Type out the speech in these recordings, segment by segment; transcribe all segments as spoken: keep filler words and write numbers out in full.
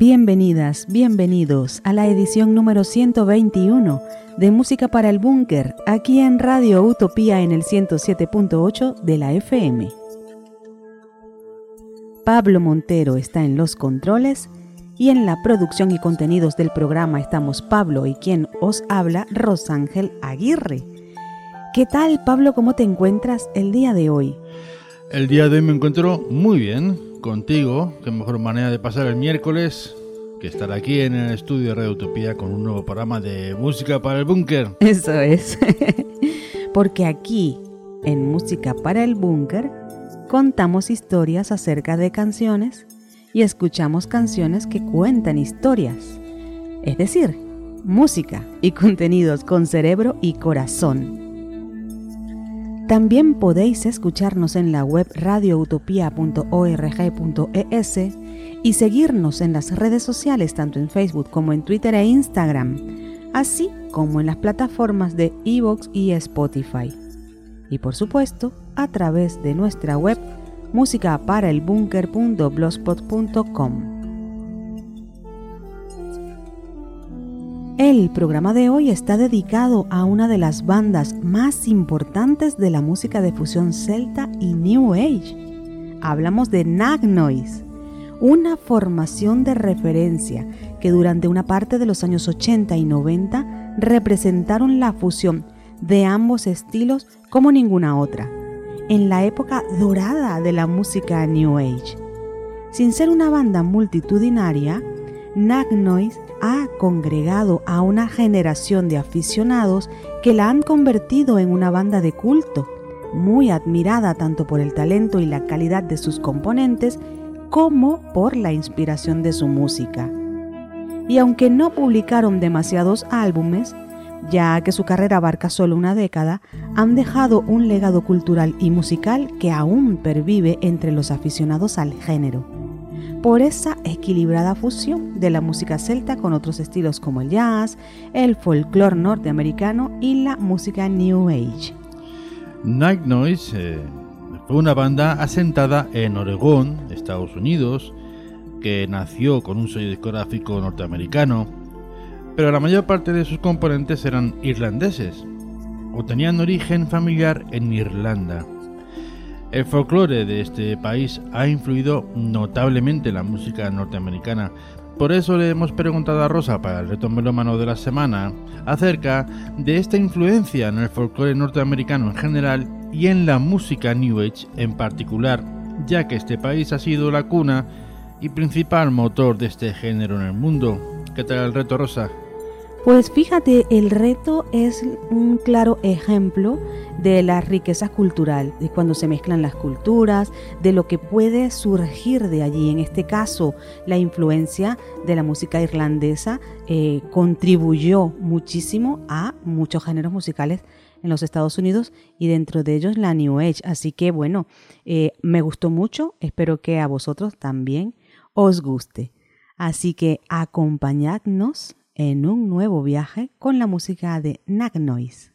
Bienvenidas, bienvenidos a la edición número ciento veintiuno de Música para el Búnker, aquí en Radio Utopía en el ciento siete punto ocho de la F M. Pablo Montero está en los controles y en la producción y contenidos del programa estamos Pablo y quien os habla, Rosángel Aguirre. ¿Qué tal, Pablo? ¿Cómo te encuentras el día de hoy? El día de hoy me encuentro muy bien contigo. Qué mejor manera de pasar el miércoles que estar aquí en el estudio de Radio Utopía con un nuevo programa de Música para el Búnker. Eso es. Porque aquí, en Música para el Búnker, contamos historias acerca de canciones y escuchamos canciones que cuentan historias. Es decir, música y contenidos con cerebro y corazón. También podéis escucharnos en la web radio utopía punto org punto es y seguirnos en las redes sociales tanto en Facebook como en Twitter e Instagram, así como en las plataformas de iVoox y Spotify. Y por supuesto, a través de nuestra web música para el búnker punto blogspot punto com. El programa de hoy está dedicado a una de las bandas más importantes de la música de fusión celta y New Age. Hablamos de Nag Noise, una formación de referencia que durante una parte de los años ochenta y noventa representaron la fusión de ambos estilos como ninguna otra, en la época dorada de la música New Age. Sin ser una banda multitudinaria, Nag Noise ha congregado a una generación de aficionados que la han convertido en una banda de culto, muy admirada tanto por el talento y la calidad de sus componentes como por la inspiración de su música. Y aunque no publicaron demasiados álbumes, ya que su carrera abarca solo una década, han dejado un legado cultural y musical que aún pervive entre los aficionados al género, por esa equilibrada fusión de la música celta con otros estilos como el jazz, el folclore norteamericano y la música New Age. Nag Noise eh, fue una banda asentada en Oregón, Estados Unidos, que nació con un sello discográfico norteamericano, pero la mayor parte de sus componentes eran irlandeses o tenían origen familiar en Irlanda. El folclore de este país ha influido notablemente en la música norteamericana. Por eso le hemos preguntado a Rosa para el reto melómano de la semana acerca de esta influencia en el folclore norteamericano en general y en la música New Age en particular, ya que este país ha sido la cuna y principal motor de este género en el mundo. ¿Qué tal el reto, Rosa? Pues fíjate, el reto es un claro ejemplo de la riqueza cultural, de cuando se mezclan las culturas, de lo que puede surgir de allí. En este caso, la influencia de la música irlandesa eh, contribuyó muchísimo a muchos géneros musicales en los Estados Unidos y dentro de ellos la New Age. Así que bueno, eh, me gustó mucho, espero que a vosotros también os guste. Así que acompañadnos en un nuevo viaje con la música de Nag Noise.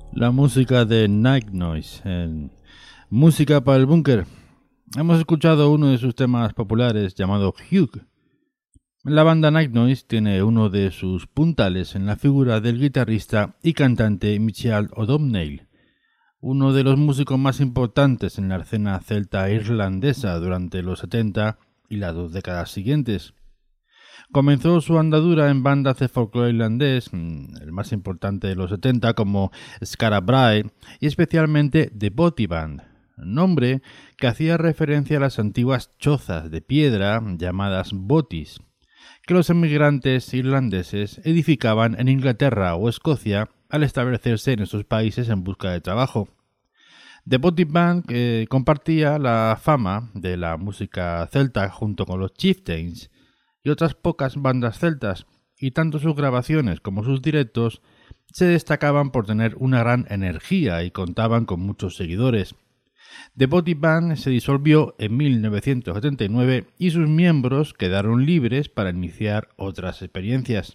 La música de Night Noise, en Música para el Búnker. Hemos escuchado uno de sus temas populares llamado Hugh. La banda Night Noise tiene uno de sus puntales en la figura del guitarrista y cantante Michael O'Donnell, uno de los músicos más importantes en la escena celta irlandesa durante los setenta y las dos décadas siguientes. Comenzó su andadura en bandas de folclore irlandés, el más importante de los setenta, como Skara Brae y especialmente The Boty Band, nombre que hacía referencia a las antiguas chozas de piedra llamadas botis, que los emigrantes irlandeses edificaban en Inglaterra o Escocia al establecerse en esos países en busca de trabajo. The Boty Band eh, compartía la fama de la música celta junto con los Chieftains y otras pocas bandas celtas, y tanto sus grabaciones como sus directos se destacaban por tener una gran energía y contaban con muchos seguidores. The Boty Band se disolvió en mil novecientos setenta y nueve y sus miembros quedaron libres para iniciar otras experiencias.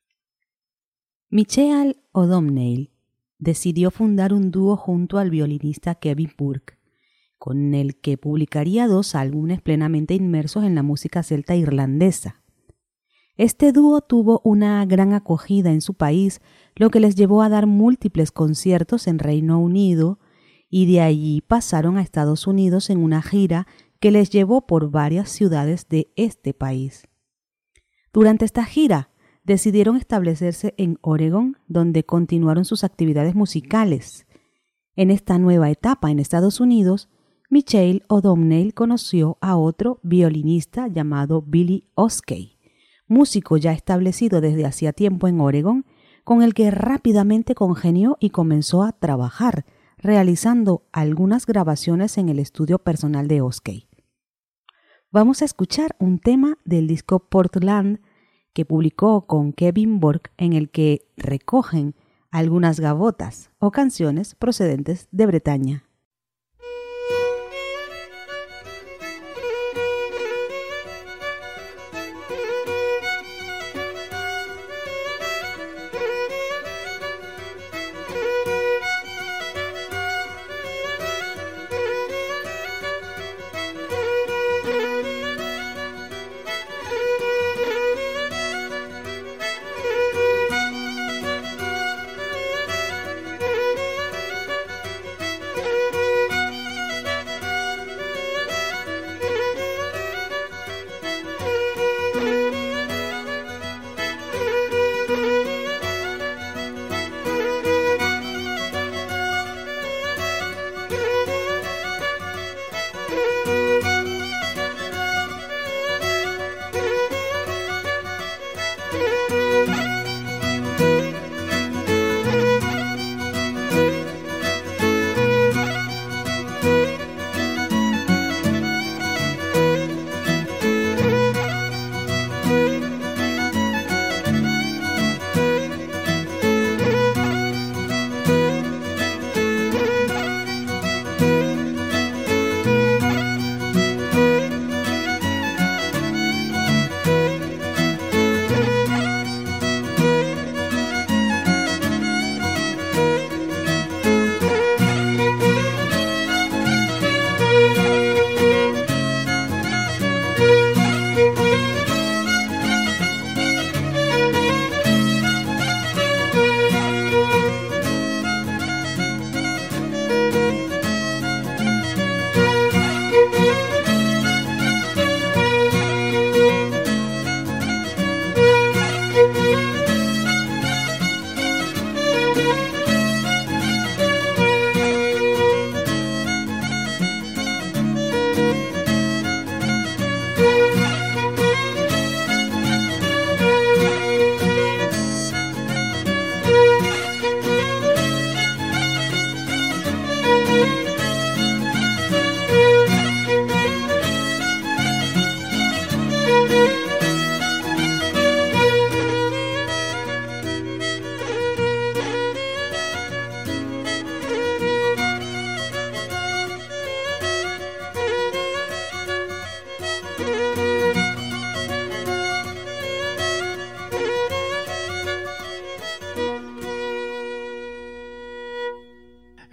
Michael O'Donnell decidió fundar un dúo junto al violinista Kevin Burke, con el que publicaría dos álbumes plenamente inmersos en la música celta irlandesa. Este dúo tuvo una gran acogida en su país, lo que les llevó a dar múltiples conciertos en Reino Unido, y de allí pasaron a Estados Unidos en una gira que les llevó por varias ciudades de este país. Durante esta gira, decidieron establecerse en Oregon, donde continuaron sus actividades musicales. En esta nueva etapa en Estados Unidos, Michael O'Donnell conoció a otro violinista llamado Billy Oskey, músico ya establecido desde hacía tiempo en Oregon, con el que rápidamente congenió y comenzó a trabajar, realizando algunas grabaciones en el estudio personal de Oskey. Vamos a escuchar un tema del disco Portland que publicó con Kevin Burke, en el que recogen algunas gavotas o canciones procedentes de Bretaña.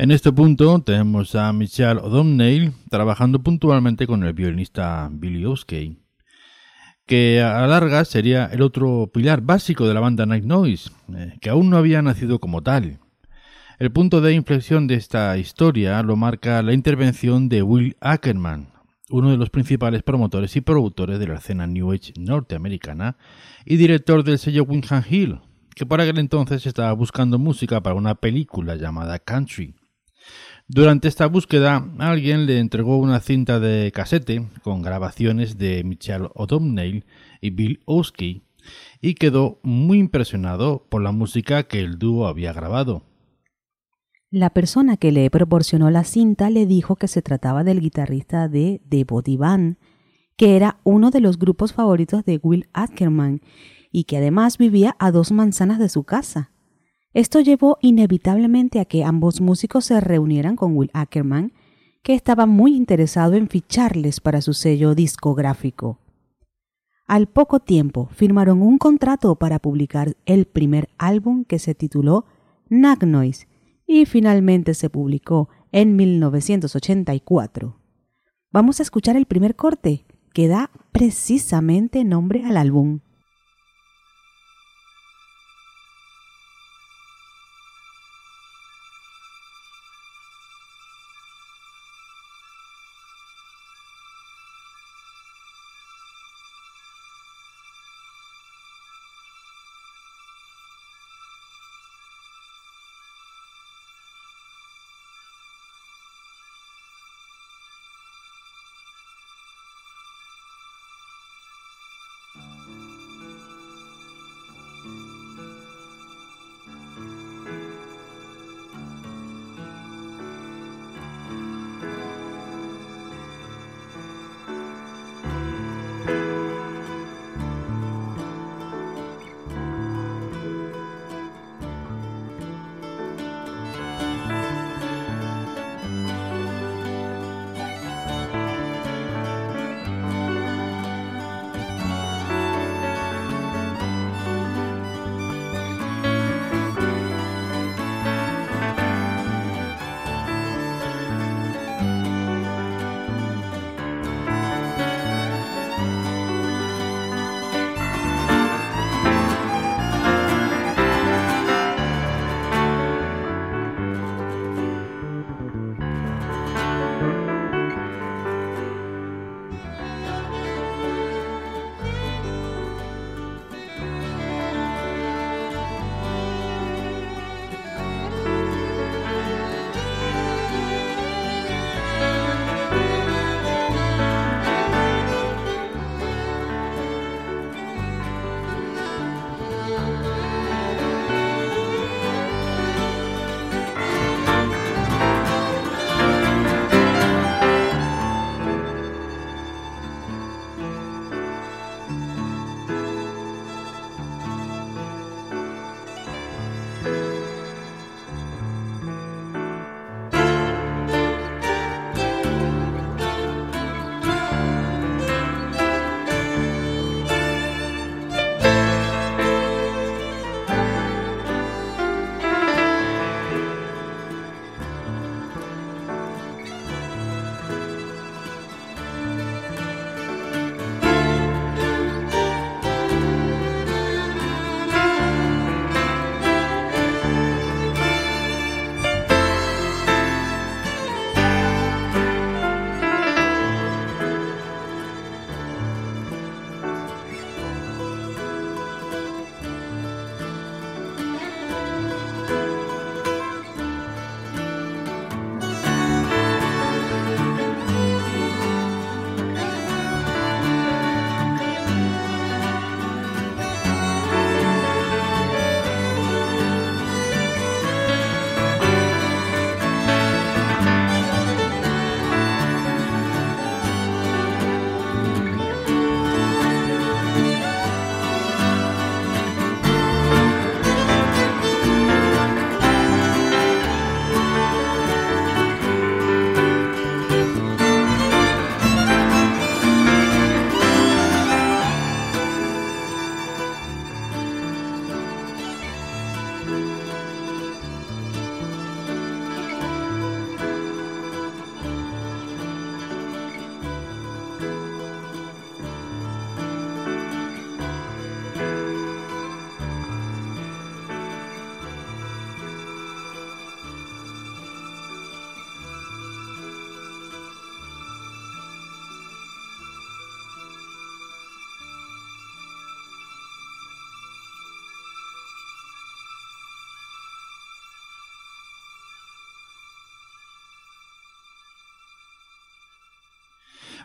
En este punto tenemos a Michelle O'Donnell trabajando puntualmente con el violinista Billy Oskey, que a la larga sería el otro pilar básico de la banda Night Noise, eh, que aún no había nacido como tal. El punto de inflexión de esta historia lo marca la intervención de Will Ackerman, uno de los principales promotores y productores de la escena New Age norteamericana y director del sello Windham Hill, que por aquel entonces estaba buscando música para una película llamada Country. Durante esta búsqueda, alguien le entregó una cinta de casete con grabaciones de Michelle O'Donnell y Bill Oskey y quedó muy impresionado por la música que el dúo había grabado. La persona que le proporcionó la cinta le dijo que se trataba del guitarrista de The Body Band, que era uno de los grupos favoritos de Will Ackerman y que además vivía a dos manzanas de su casa. Esto llevó inevitablemente a que ambos músicos se reunieran con Will Ackerman, que estaba muy interesado en ficharles para su sello discográfico. Al poco tiempo firmaron un contrato para publicar el primer álbum, que se tituló Night Noise, y finalmente se publicó en mil novecientos ochenta y cuatro. Vamos a escuchar el primer corte, que da precisamente nombre al álbum.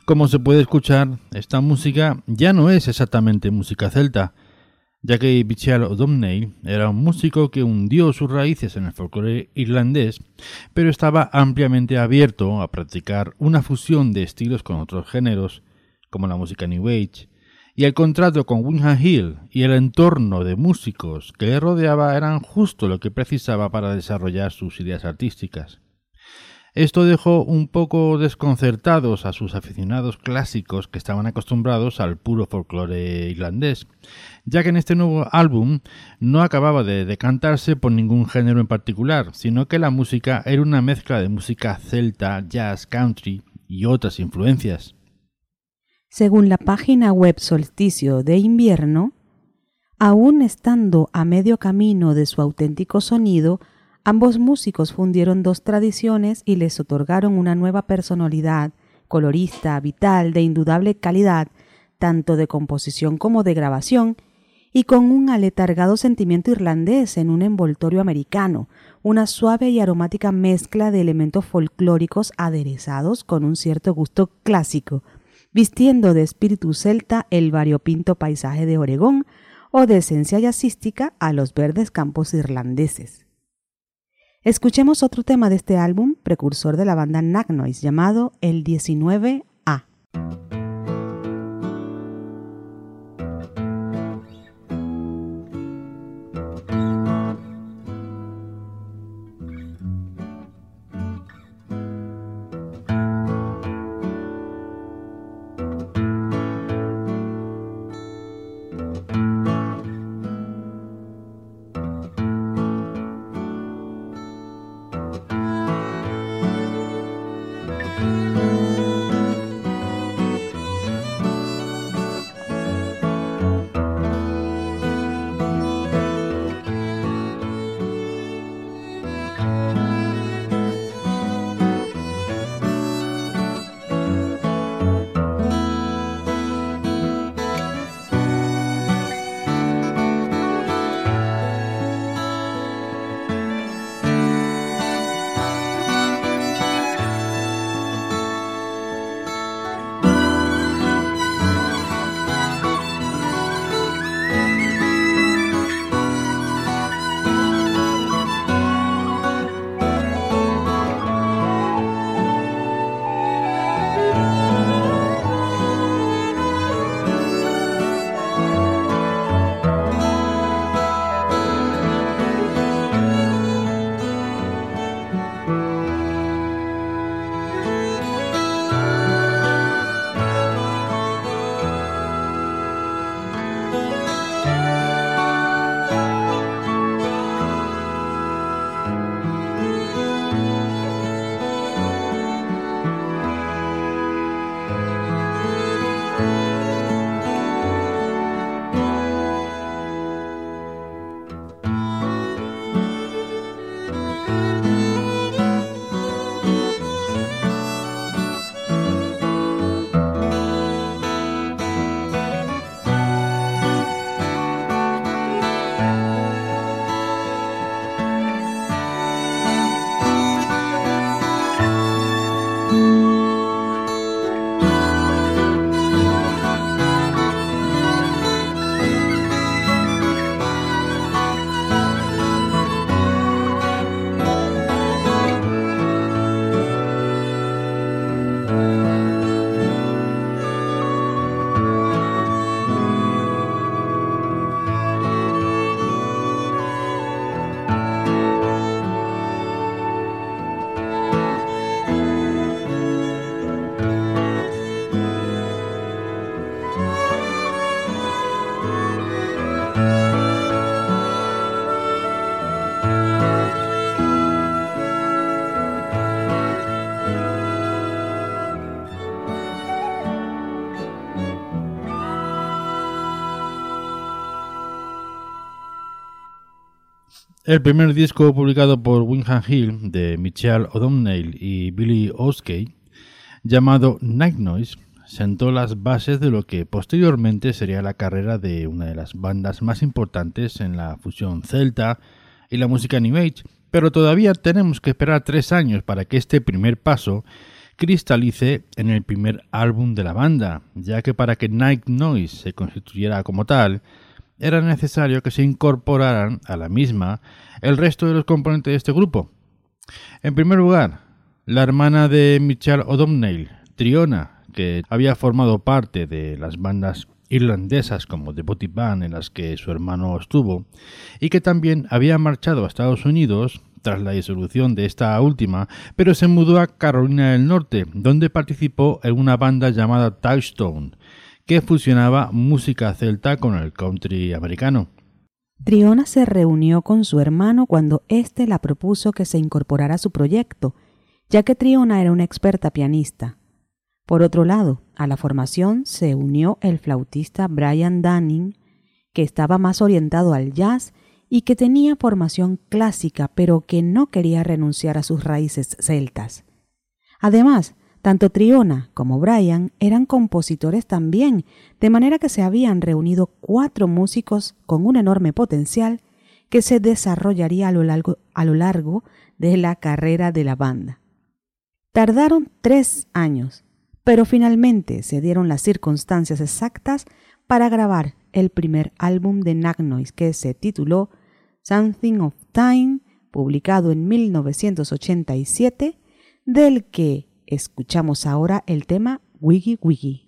Como se puede escuchar, esta música ya no es exactamente música celta, ya que Michael O'Donnell era un músico que hundió sus raíces en el folclore irlandés, pero estaba ampliamente abierto a practicar una fusión de estilos con otros géneros, como la música New Age, y el contrato con Windham Hill y el entorno de músicos que le rodeaba eran justo lo que precisaba para desarrollar sus ideas artísticas. Esto dejó un poco desconcertados a sus aficionados clásicos que estaban acostumbrados al puro folclore irlandés, ya que en este nuevo álbum no acababa de decantarse por ningún género en particular, sino que la música era una mezcla de música celta, jazz, country y otras influencias. Según la página web Solsticio de Invierno, aún estando a medio camino de su auténtico sonido, ambos músicos fundieron dos tradiciones y les otorgaron una nueva personalidad, colorista, vital, de indudable calidad, tanto de composición como de grabación, y con un aletargado sentimiento irlandés en un envoltorio americano, una suave y aromática mezcla de elementos folclóricos aderezados con un cierto gusto clásico, vistiendo de espíritu celta el variopinto paisaje de Oregón o de esencia jazzística a los verdes campos irlandeses. Escuchemos otro tema de este álbum, precursor de la banda Nagnoise, llamado El diecinueve A. El primer disco publicado por Windham Hill de Michael O'Donnell y Billy Oskey, llamado Nightnoise, sentó las bases de lo que posteriormente sería la carrera de una de las bandas más importantes en la fusión celta y la música New Age, pero todavía tenemos que esperar tres años para que este primer paso, cristalice en el primer álbum de la banda, ya que para que Night Noise se constituyera como tal, era necesario que se incorporaran a la misma el resto de los componentes de este grupo. En primer lugar, la hermana de Michelle O'Donnell, Triona, que había formado parte de las bandas irlandesas como The Booty Band en las que su hermano estuvo, y que también había marchado a Estados Unidos tras la disolución de esta última, pero se mudó a Carolina del Norte, donde participó en una banda llamada Touchstone, que fusionaba música celta con el country americano. Triona se reunió con su hermano cuando éste la propuso que se incorporara a su proyecto, ya que Triona era una experta pianista. Por otro lado, a la formación se unió el flautista Brian Dunning, que estaba más orientado al jazz y que tenía formación clásica, pero que no quería renunciar a sus raíces celtas. Además, tanto Triona como Brian eran compositores también, de manera que se habían reunido cuatro músicos con un enorme potencial que se desarrollaría a lo largo, a lo largo de la carrera de la banda. Tardaron tres años, pero finalmente se dieron las circunstancias exactas para grabar el primer álbum de Night Noise, que se tituló Something of Time, publicado en mil novecientos ochenta y siete, del que escuchamos ahora el tema Wiggy Wiggy.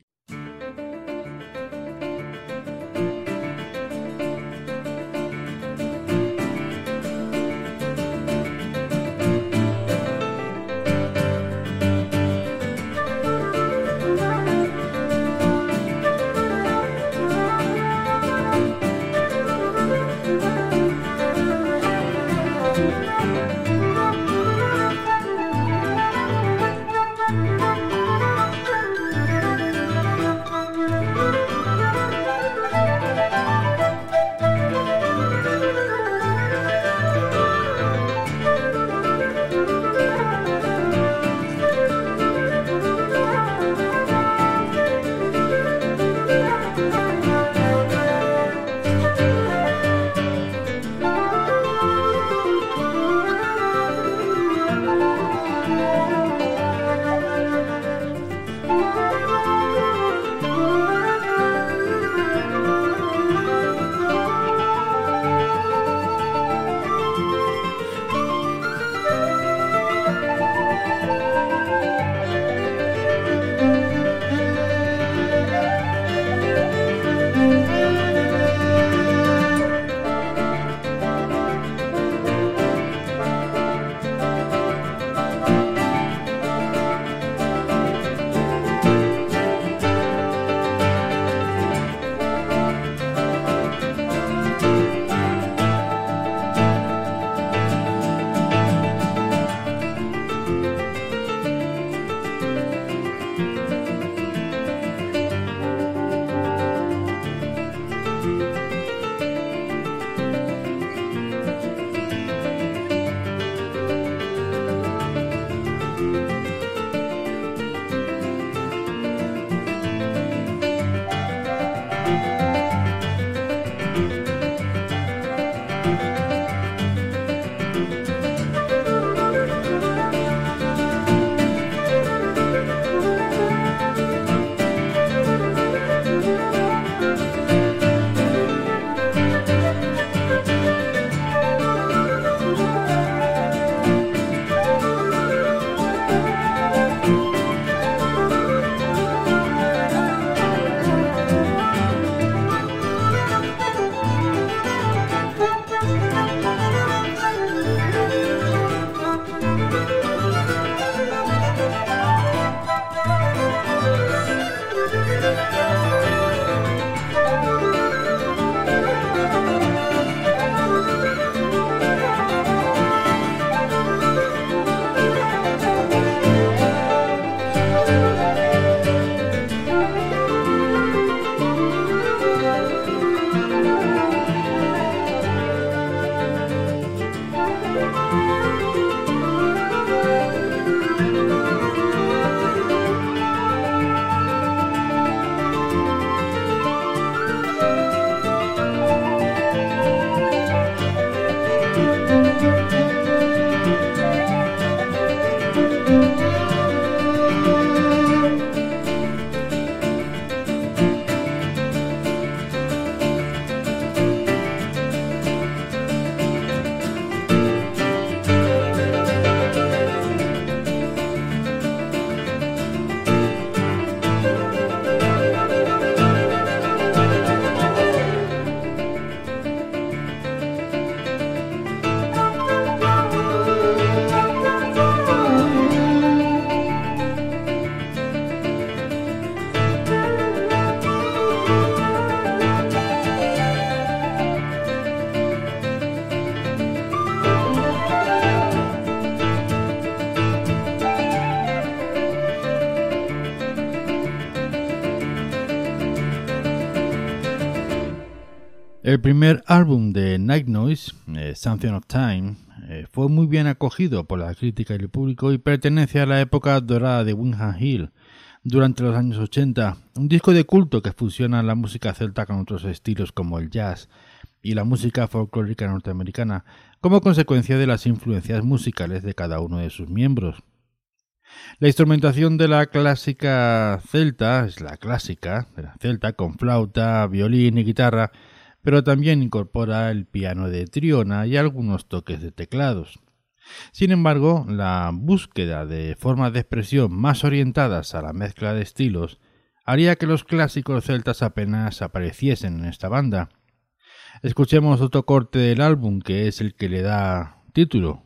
El primer álbum de Night Noise, eh, Something of Time, eh, fue muy bien acogido por la crítica y el público y pertenece a la época dorada de Windham Hill durante los años ochenta, un disco de culto que fusiona la música celta con otros estilos como el jazz y la música folclórica norteamericana, como consecuencia de las influencias musicales de cada uno de sus miembros. La instrumentación de la clásica celta es la clásica de la celta con flauta, violín y guitarra, pero también incorpora el piano de Triona y algunos toques de teclados. Sin embargo, la búsqueda de formas de expresión más orientadas a la mezcla de estilos haría que los clásicos celtas apenas apareciesen en esta banda. Escuchemos otro corte del álbum que es el que le da título.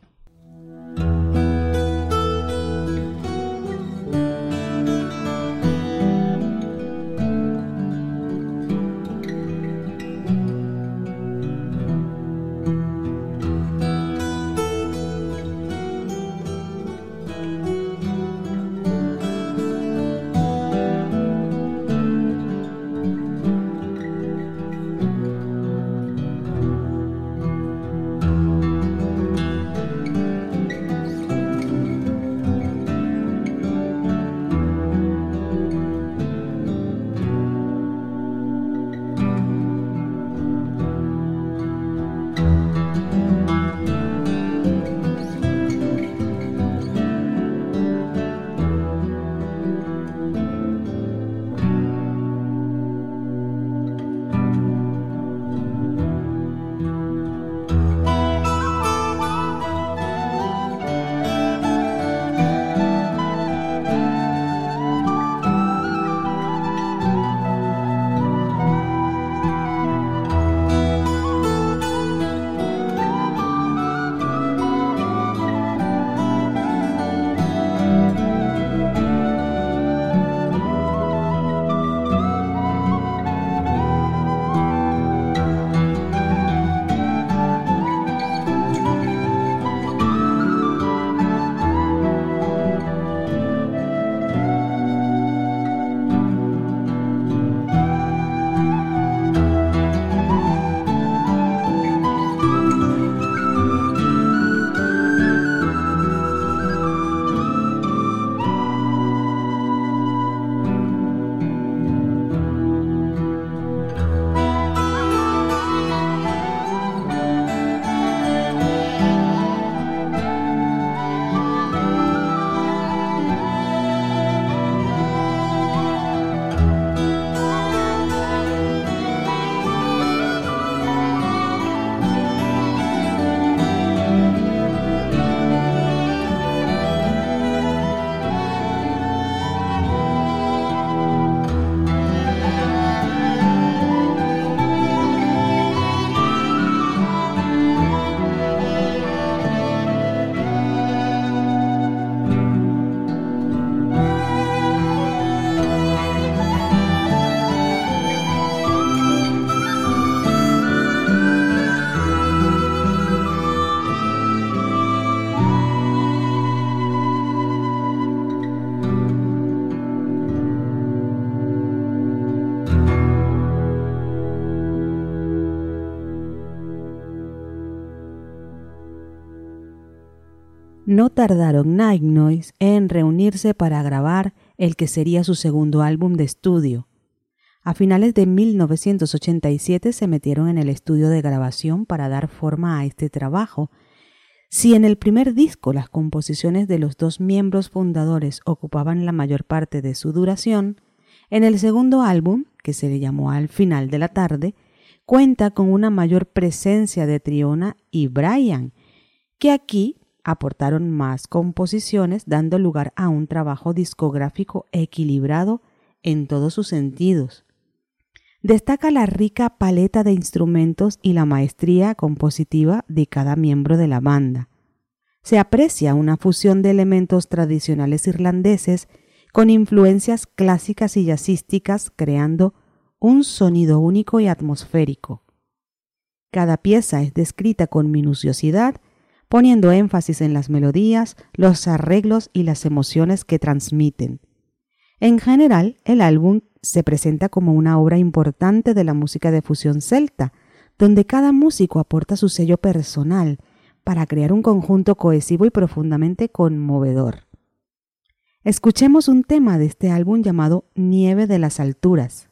No tardaron Night Noise en reunirse para grabar el que sería su segundo álbum de estudio. A finales de mil novecientos ochenta y siete se metieron en el estudio de grabación para dar forma a este trabajo. Si en el primer disco las composiciones de los dos miembros fundadores ocupaban la mayor parte de su duración, en el segundo álbum, que se le llamó Al final de la tarde, cuenta con una mayor presencia de Triona y Brian, que aquí aportaron más composiciones, dando lugar a un trabajo discográfico equilibrado en todos sus sentidos. Destaca la rica paleta de instrumentos y la maestría compositiva de cada miembro de la banda. Se aprecia una fusión de elementos tradicionales irlandeses con influencias clásicas y jazzísticas, creando un sonido único y atmosférico. Cada pieza es descrita con minuciosidad, poniendo énfasis en las melodías, los arreglos y las emociones que transmiten. En general, el álbum se presenta como una obra importante de la música de fusión celta, donde cada músico aporta su sello personal para crear un conjunto cohesivo y profundamente conmovedor. Escuchemos un tema de este álbum llamado Nieve de las Alturas.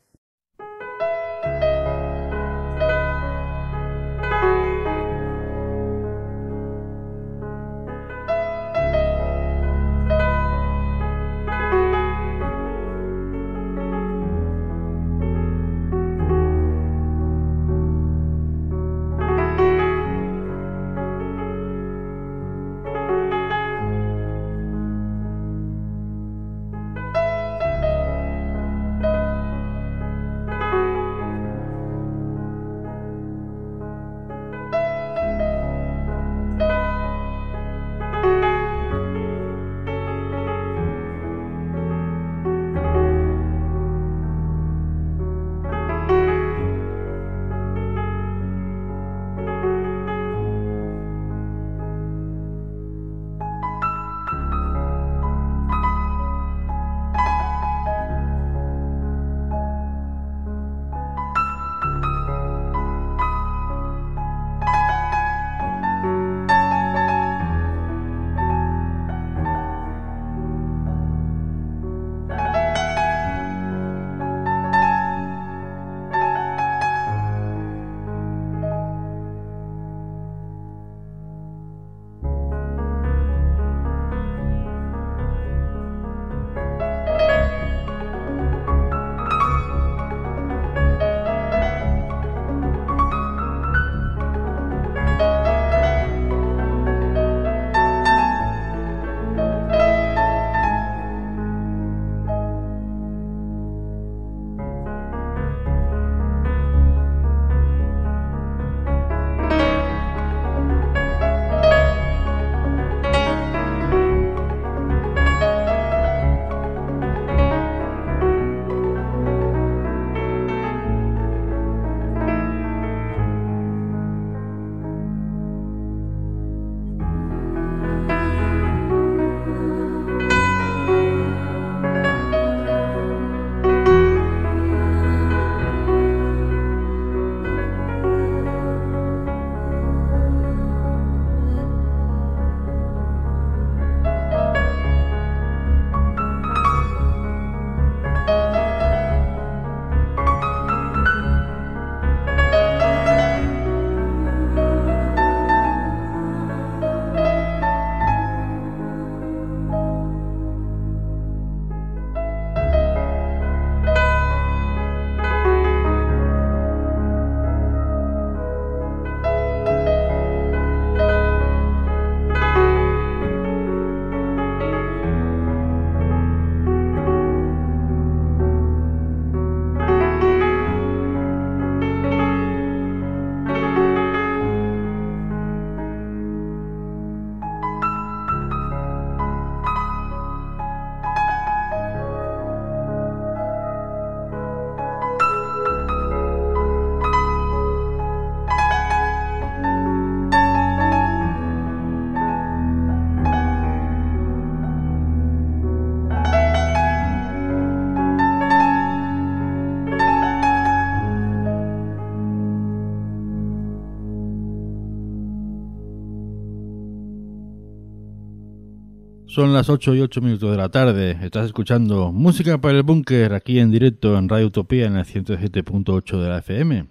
Son las ocho y ocho minutos de la tarde. Estás escuchando Música para el Búnker aquí en directo en Radio Utopía en el ciento siete punto ocho de la F M.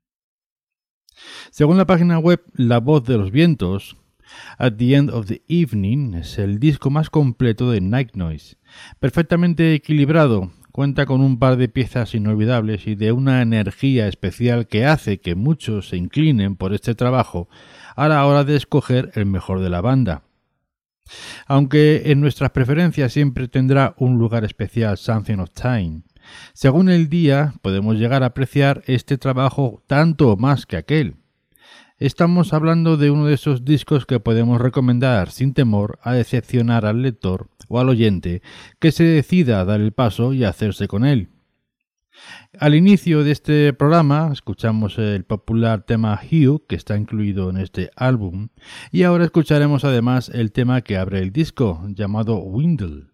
Según la página web La Voz de los Vientos, At the End of the Evening es el disco más completo de Night Noise. Perfectamente equilibrado, cuenta con un par de piezas inolvidables y de una energía especial que hace que muchos se inclinen por este trabajo a la hora de escoger el mejor de la banda. Aunque en nuestras preferencias siempre tendrá un lugar especial Something of Time, según el día podemos llegar a apreciar este trabajo tanto más que aquel. Estamos hablando de uno de esos discos que podemos recomendar sin temor a decepcionar al lector o al oyente que se decida a dar el paso y hacerse con él. Al inicio de este programa escuchamos el popular tema Hue, que está incluido en este álbum, y ahora escucharemos además el tema que abre el disco, llamado Windle.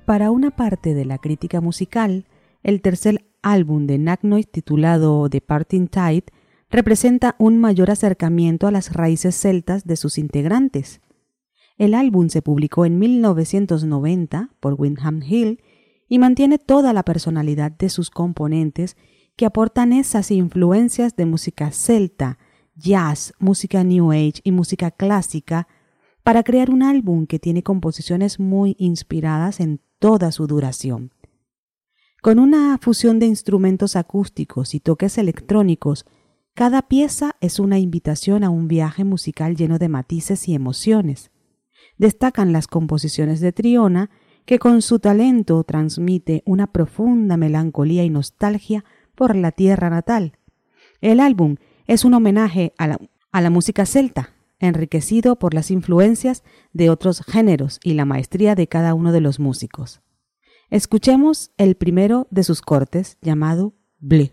Para una parte de la crítica musical, el tercer álbum de Nag Noise, titulado The Parting Tide, representa un mayor acercamiento a las raíces celtas de sus integrantes. El álbum se publicó en mil novecientos noventa por Windham Hill y mantiene toda la personalidad de sus componentes que aportan esas influencias de música celta, jazz, música New Age y música clásica para crear un álbum que tiene composiciones muy inspiradas en toda su duración. Con una fusión de instrumentos acústicos y toques electrónicos, cada pieza es una invitación a un viaje musical lleno de matices y emociones. Destacan las composiciones de Triona, que con su talento transmite una profunda melancolía y nostalgia por la tierra natal. El álbum es un homenaje a la, a la música celta, enriquecido por las influencias de otros géneros y la maestría de cada uno de los músicos. Escuchemos el primero de sus cortes, llamado Bleu.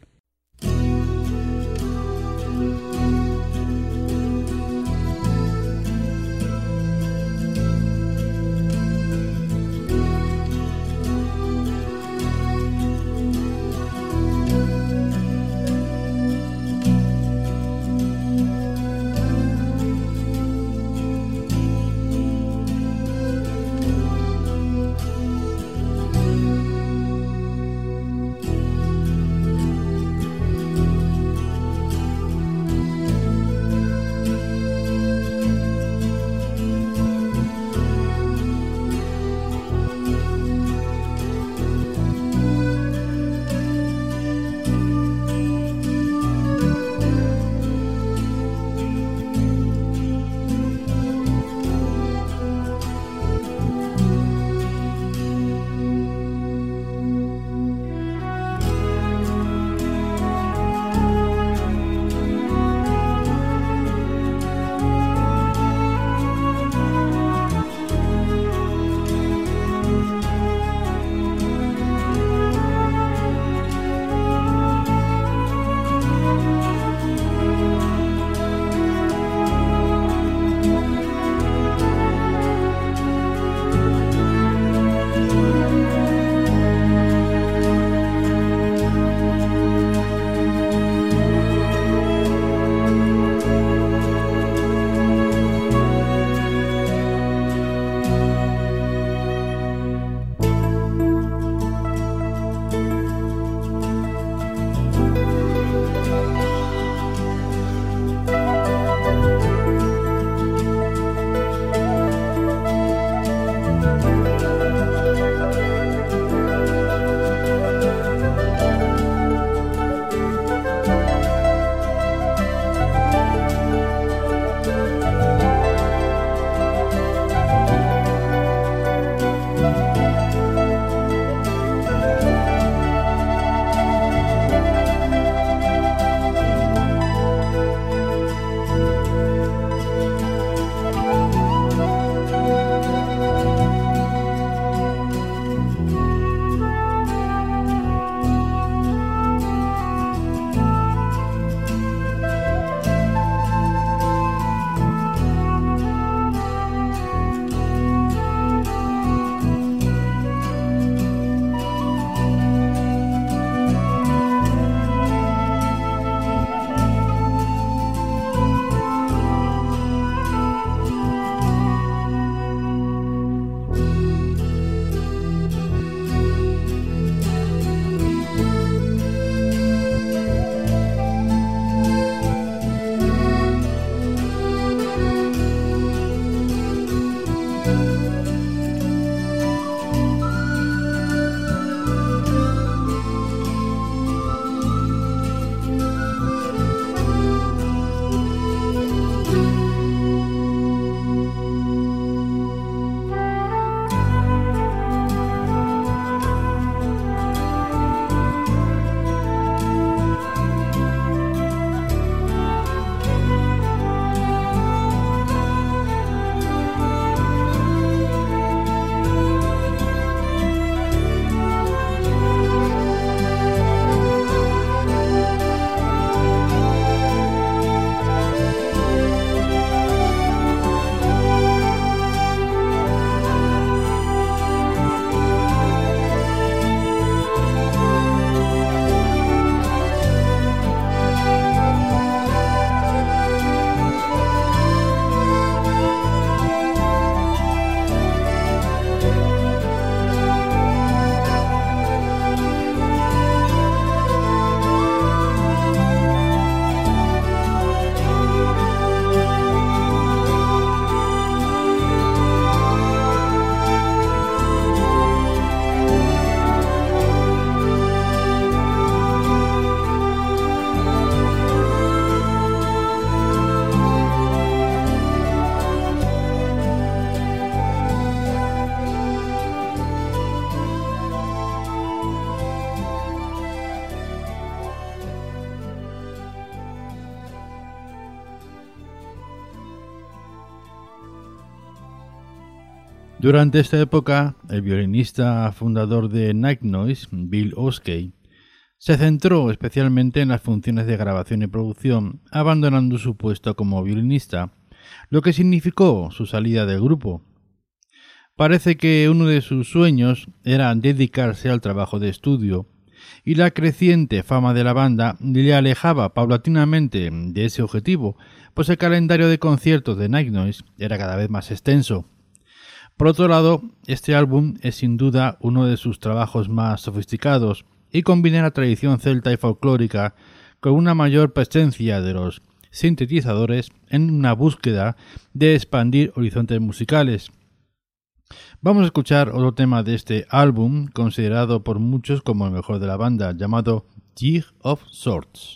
Durante esta época, el violinista fundador de Night Noise, Bill Oskey, se centró especialmente en las funciones de grabación y producción, abandonando su puesto como violinista, lo que significó su salida del grupo. Parece que uno de sus sueños era dedicarse al trabajo de estudio, y la creciente fama de la banda le alejaba paulatinamente de ese objetivo, pues el calendario de conciertos de Night Noise era cada vez más extenso. Por otro lado, este álbum es sin duda uno de sus trabajos más sofisticados y combina la tradición celta y folclórica con una mayor presencia de los sintetizadores en una búsqueda de expandir horizontes musicales. Vamos a escuchar otro tema de este álbum, considerado por muchos como el mejor de la banda, llamado Jig of Swords.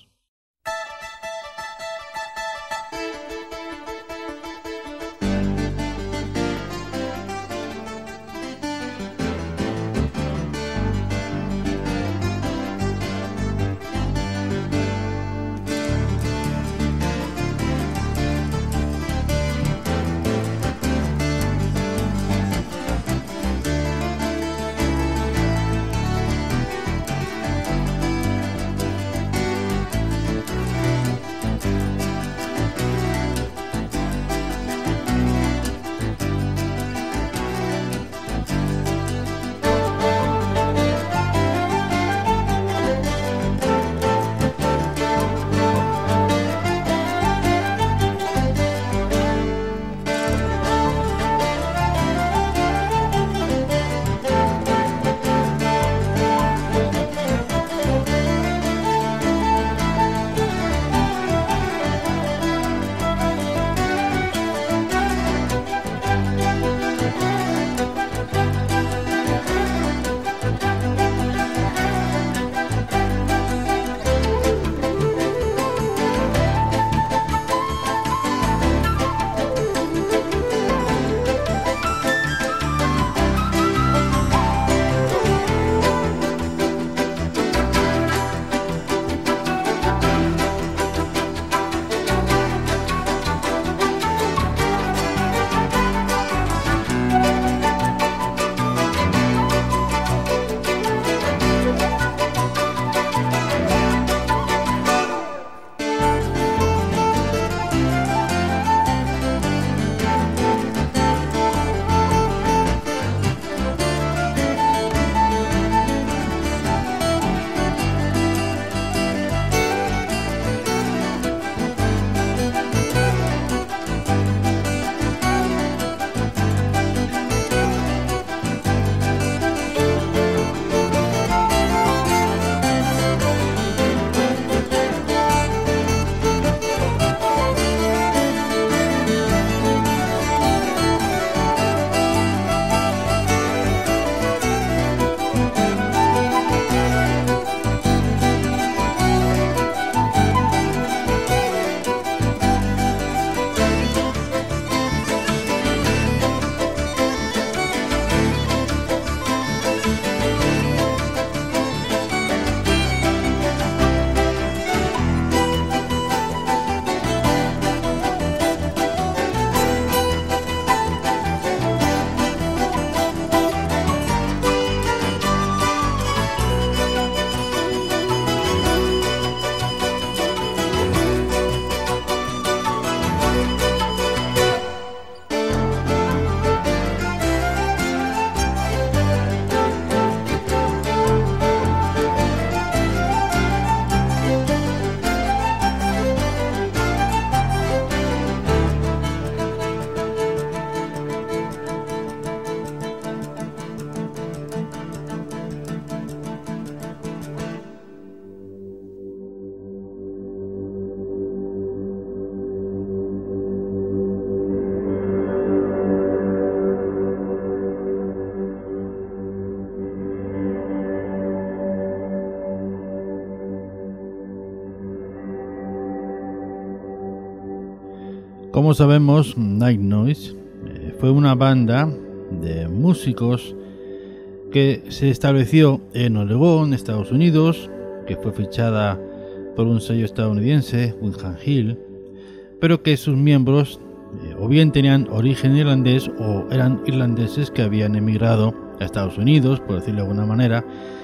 Como sabemos, Night Noise eh, fue una banda de músicos que se estableció en Oregón, Estados Unidos, que fue fichada por un sello estadounidense, Windham Hill, pero que sus miembros eh, o bien tenían origen irlandés o eran irlandeses que habían emigrado a Estados Unidos, por decirlo de alguna manera,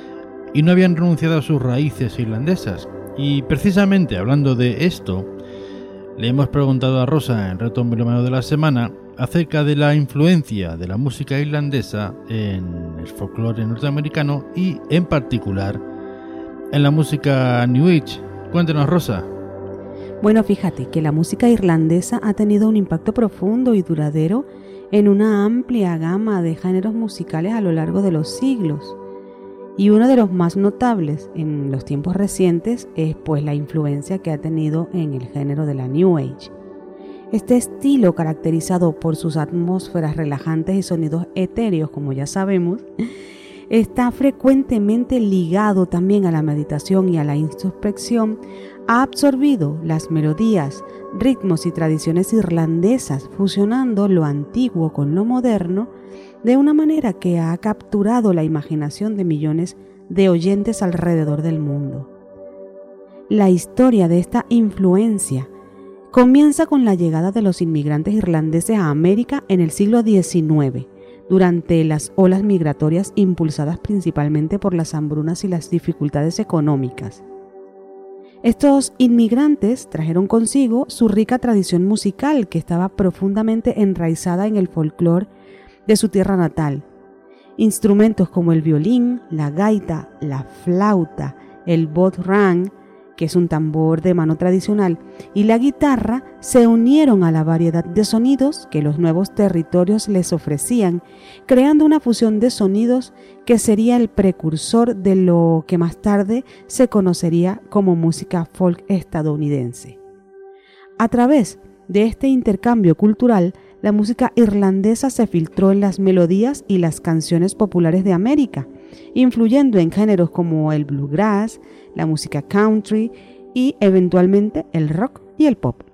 y no habían renunciado a sus raíces irlandesas. Y precisamente hablando de esto, le hemos preguntado a Rosa en Reto Melómano de la Semana acerca de la influencia de la música irlandesa en el folclore norteamericano y en particular en la música New Age. Cuéntanos, Rosa. Bueno, fíjate que la música irlandesa ha tenido un impacto profundo y duradero en una amplia gama de géneros musicales a lo largo de los siglos. Y uno de los más notables en los tiempos recientes es pues la influencia que ha tenido en el género de la New Age. Este estilo, caracterizado por sus atmósferas relajantes y sonidos etéreos, como ya sabemos, está frecuentemente ligado también a la meditación y a la introspección. Ha absorbido las melodías, ritmos y tradiciones irlandesas, fusionando lo antiguo con lo moderno, de una manera que ha capturado la imaginación de millones de oyentes alrededor del mundo. La historia de esta influencia comienza con la llegada de los inmigrantes irlandeses a América en el siglo diecinueve, durante las olas migratorias impulsadas principalmente por las hambrunas y las dificultades económicas. Estos inmigrantes trajeron consigo su rica tradición musical, que estaba profundamente enraizada en el folclore de su tierra natal. Instrumentos como el violín, la gaita, la flauta, el bodhrán, que es un tambor de mano tradicional, y la guitarra se unieron a la variedad de sonidos que los nuevos territorios les ofrecían, creando una fusión de sonidos que sería el precursor de lo que más tarde se conocería como música folk estadounidense. A través de este intercambio cultural, la música irlandesa se filtró en las melodías y las canciones populares de América, influyendo en géneros como el bluegrass, la música country y eventualmente el rock y el pop.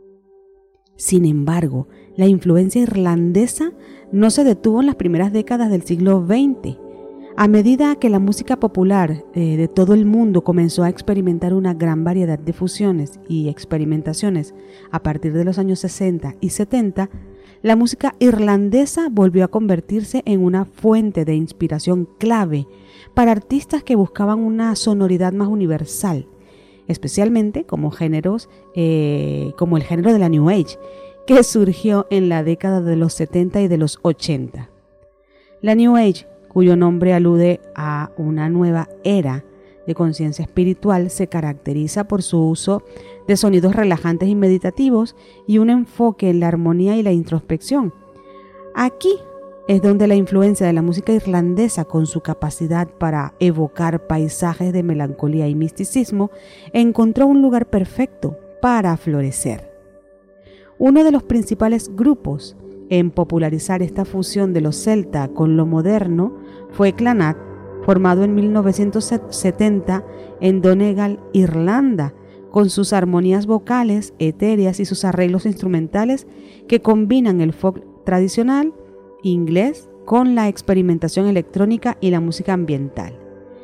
Sin embargo, la influencia irlandesa no se detuvo en las primeras décadas del siglo veinte. A medida que la música popular eh, de todo el mundo comenzó a experimentar una gran variedad de fusiones y experimentaciones a partir de los años sesenta y setenta, la música irlandesa volvió a convertirse en una fuente de inspiración clave para artistas que buscaban una sonoridad más universal, especialmente como géneros eh, como el género de la New Age, que surgió en la década de los setenta y de los ochenta. La New Age, cuyo nombre alude a una nueva era de conciencia espiritual, se caracteriza por su uso de sonidos relajantes y meditativos y un enfoque en la armonía y la introspección. Aquí es donde la influencia de la música irlandesa, con su capacidad para evocar paisajes de melancolía y misticismo, encontró un lugar perfecto para florecer. Uno de los principales grupos en popularizar esta fusión de lo celta con lo moderno fue Clannad, formado en mil novecientos setenta en Donegal, Irlanda, con sus armonías vocales, etéreas y sus arreglos instrumentales que combinan el folk tradicional inglés con la experimentación electrónica y la música ambiental.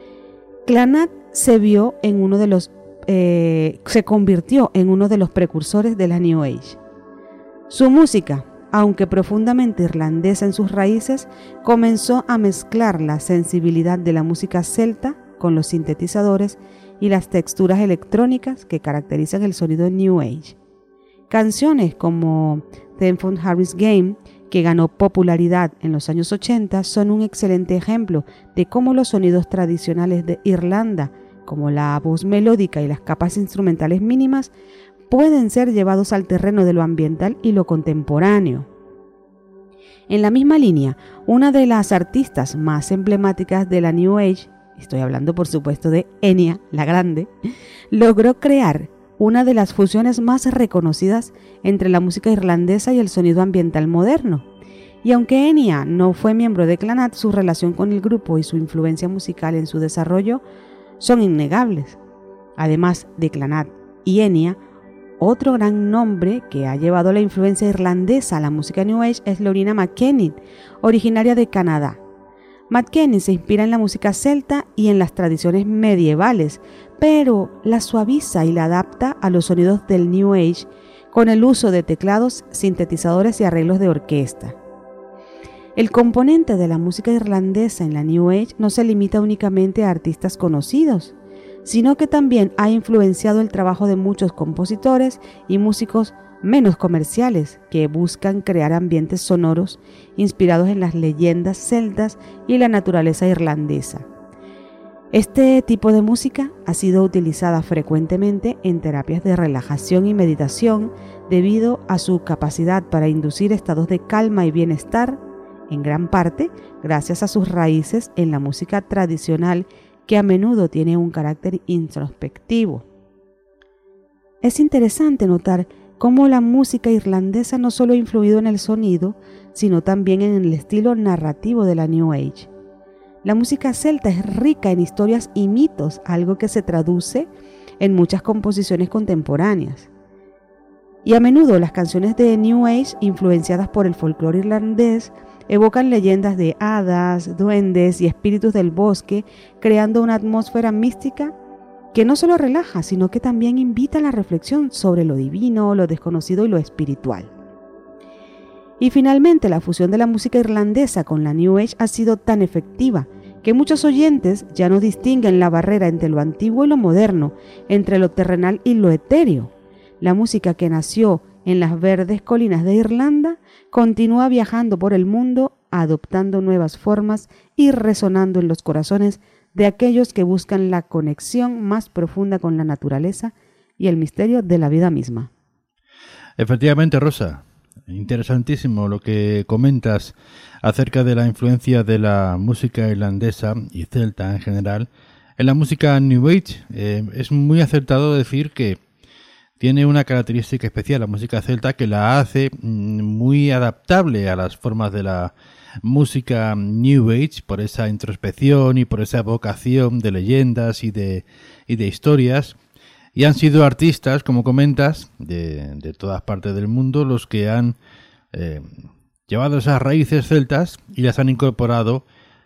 Clannad se vio en uno de los eh, se convirtió en uno de los precursores de la New Age. Su música, aunque profundamente irlandesa en sus raíces, comenzó a mezclar la sensibilidad de la música celta con los sintetizadores y las texturas electrónicas que caracterizan el sonido New Age. Canciones como The Fun Harris Game, que ganó popularidad en los años ochenta, son un excelente ejemplo de cómo los sonidos tradicionales de Irlanda, como la voz melódica y las capas instrumentales mínimas, pueden ser llevados al terreno de lo ambiental y lo contemporáneo. En la misma línea, una de las artistas más emblemáticas de la New Age, estoy hablando por supuesto de Enya, la Grande, logró crear una de las fusiones más reconocidas entre la música irlandesa y el sonido ambiental moderno. Y aunque Enya no fue miembro de Clannad, su relación con el grupo y su influencia musical en su desarrollo son innegables. Además de Clannad y Enya, otro gran nombre que ha llevado la influencia irlandesa a la música New Age es Loreena McKennitt, originaria de Canadá. McKennitt se inspira en la música celta y en las tradiciones medievales, pero la suaviza y la adapta a los sonidos del New Age con el uso de teclados, sintetizadores y arreglos de orquesta. El componente de la música irlandesa en la New Age no se limita únicamente a artistas conocidos, sino que también ha influenciado el trabajo de muchos compositores y músicos menos comerciales que buscan crear ambientes sonoros inspirados en las leyendas celtas y la naturaleza irlandesa. Este tipo de música ha sido utilizada frecuentemente en terapias de relajación y meditación debido a su capacidad para inducir estados de calma y bienestar, en gran parte gracias a sus raíces en la música tradicional, que a menudo tiene un carácter introspectivo. Es interesante notar cómo la música irlandesa no solo ha influido en el sonido, sino también en el estilo narrativo de la New Age. La música celta es rica en historias y mitos, algo que se traduce en muchas composiciones contemporáneas. Y a menudo las canciones de New Age, influenciadas por el folclore irlandés, evocan leyendas de hadas, duendes y espíritus del bosque, creando una atmósfera mística que no solo relaja, sino que también invita a la reflexión sobre lo divino, lo desconocido y lo espiritual. Y finalmente, la fusión de la música irlandesa con la New Age ha sido tan efectiva que muchos oyentes ya no distinguen la barrera entre lo antiguo y lo moderno, entre lo terrenal y lo etéreo. La música que nació en las verdes colinas de Irlanda continúa viajando por el mundo, adoptando nuevas formas y resonando en los corazones de aquellos que buscan la conexión más profunda con la naturaleza y el misterio de la vida misma. Efectivamente, Rosa, interesantísimo lo que comentas acerca de la influencia de la música irlandesa y celta en general en la música New Age. Eh, es muy acertado decir que tiene una característica especial la música celta que la hace muy adaptable a las formas de la música New Age, por esa introspección y por esa evocación de leyendas y de, y de historias. Y han sido artistas, como comentas, de, de todas partes del mundo los que han eh, llevado esas raíces celtas y las han incorporado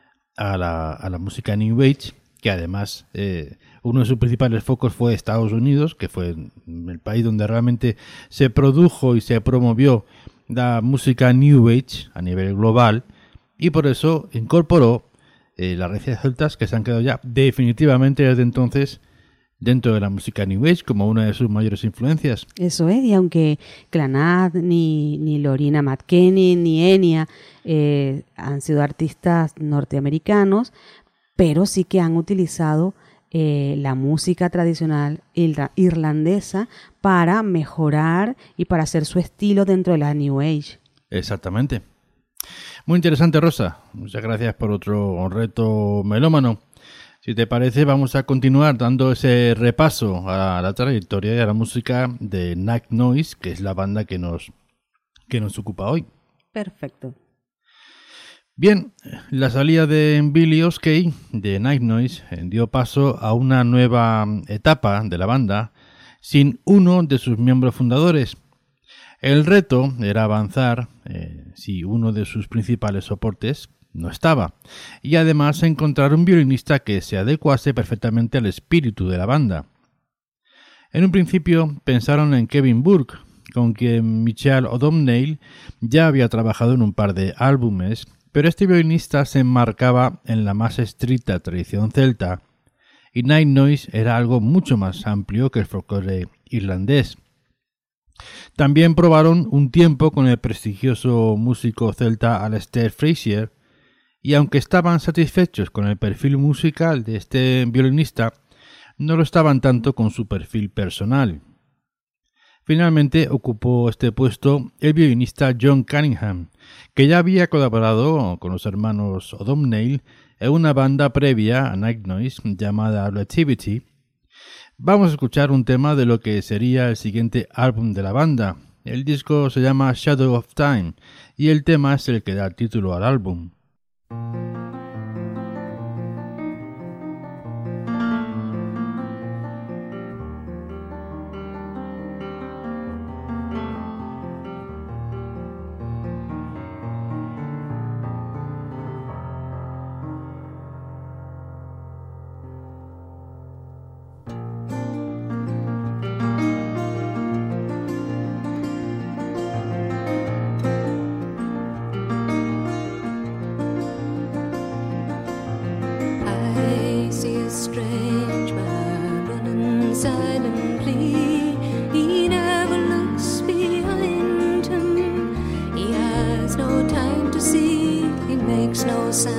a la, a la música New Age, que además eh, uno de sus principales focos fue Estados Unidos, que fue el país donde realmente se produjo y se promovió la música New Age a nivel global, y por eso incorporó eh, las raíces celtas, que se han quedado ya definitivamente desde entonces dentro de la música New Age como una de sus mayores influencias. Eso es, y aunque Clannad, ni, ni Lorina McKenney, ni Enya eh, han sido artistas norteamericanos, pero sí que han utilizado eh, la música tradicional irla- irlandesa para mejorar y para hacer su estilo dentro de la New Age. Exactamente. Muy interesante, Rosa. Muchas gracias por otro reto melómano. Si te parece, vamos a continuar dando ese repaso a la trayectoria y a la música de Night Noise, que es la banda que nos, que nos ocupa hoy. Perfecto. Bien, la salida de Billy Oskey de Night Noise dio paso a una nueva etapa de la banda sin uno de sus miembros fundadores. El reto era avanzar eh, si uno de sus principales soportes no estaba, y además encontrar un violinista que se adecuase perfectamente al espíritu de la banda. En un principio pensaron en Kevin Burke, con quien Michael O'Donnell ya había trabajado en un par de álbumes, pero este violinista se enmarcaba en la más estricta tradición celta, y Night Noise era algo mucho más amplio que el folclore irlandés. También probaron un tiempo con el prestigioso músico celta Aleister Frazier, y aunque estaban satisfechos con el perfil musical de este violinista, no lo estaban tanto con su perfil personal. Finalmente ocupó este puesto el violinista John Cunningham, que ya había colaborado con los hermanos O'Donnell en una banda previa a Night Noise llamada Relativity. Vamos a escuchar un tema de lo que sería el siguiente álbum de la banda. El disco se llama Shadow of Time y el tema es el que da título al álbum.